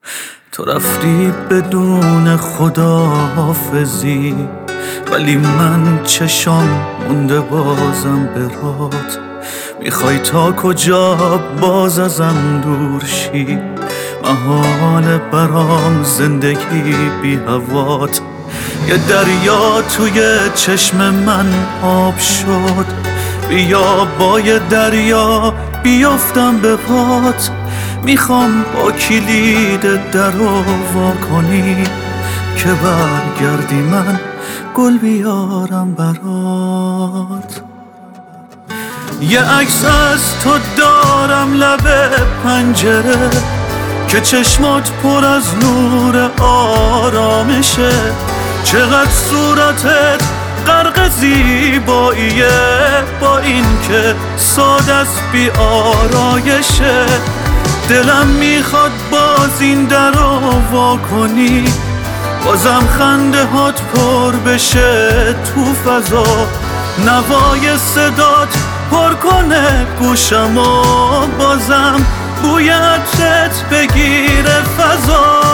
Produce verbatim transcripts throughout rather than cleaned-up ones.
تو رفتی بدون خداحافظی، ولی من چشام مونده بازم برات. میخوای تا کجا باز ازم دور شی؟ محال برام زندگی بی هوات. یه دریا توی چشم من آب شد، بیا با یه دریا بیافتم به پات. میخوام با کلید در رو وا کنی که برگردی من گل بیارم برات. یه عکس از تو دارم لب پنجره که چشمات پر از نور آرامشه. چقدر صورتت غرق زیباییه، با این که ساده است بی آرایشه. دلم میخواد باز این در رو وا کنی، بازم خنده هات پر بشه تو فضا. نوای صدات پر کنه گوشم و بازم بوی عطرت بگیره فضا.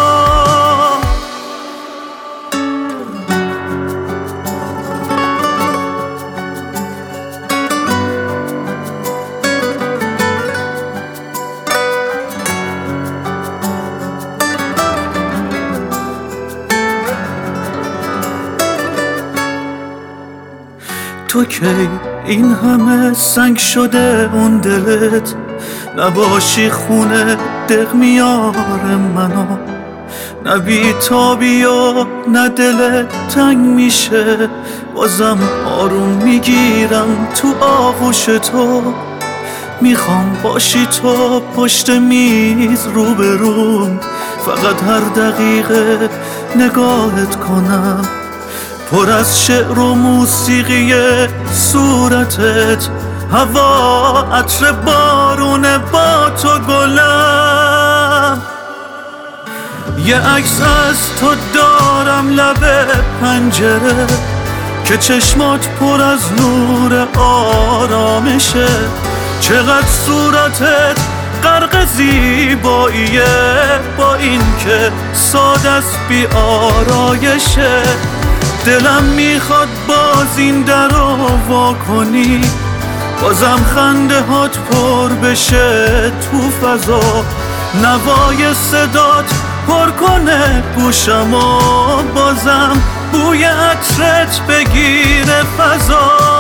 تو کی این همه سنگ شده اون دلت؟ نباشی خونه دق میاره منو، نه بی تابی و نه دلت تنگ میشه. بازم آروم میگیرم تو آغوش تو. میخوام باشی تو پشت میز روبروم، فقط هر دقیقه نگاهت کنم. پر از شعر و موسیقی صورتت، هوا عطر بارونه با تو گلم. یه عکس از تو دارم لب پنجره که چشمات پر از نور آرامشه. چقدر صورتت غرق زیباییه، با این که ساده است بی آرایشه. دلم میخواد باز این در رو وا کنی، بازم خنده هات پر بشه تو فضا. نوای صدات پر کنه گوشم و بازم بوی عطرت بگیره فضا.